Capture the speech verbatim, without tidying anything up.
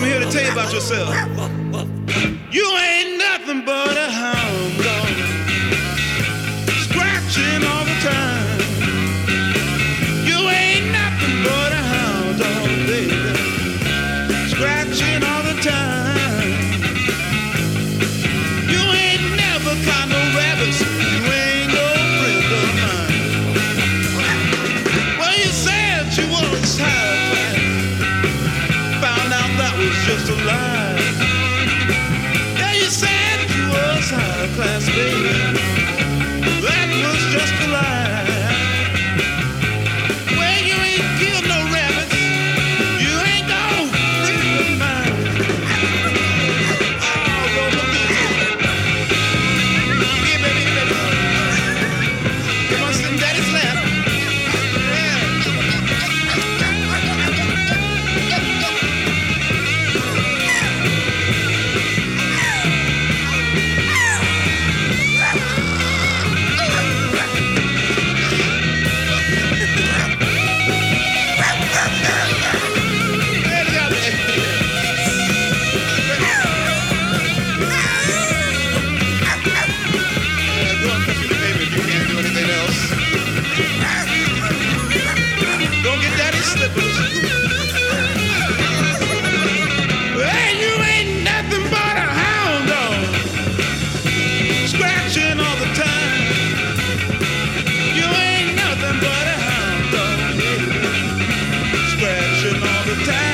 I'm here to tell you about yourself. You ain't nothing but a hound dog, scratching all the time. You ain't nothing but a hound dog, baby, scratching all the time. You ain't never caught no rabbits. You ain't no friend of mine. Well, you said you was high class. Found out that was just a lie. Yeah, you said you was high class, baby. That was just a lie. Well, you ain't killed no rabbits. You ain't no friend of mine. Oh, go look at you. Here, baby, here, baby. Come on, sit in daddy's lap. Yeah. Don't get daddy slippers. Well, you ain't nothing but a hound dog, scratching all the time. You ain't nothing but a hound dog, scratching all the time.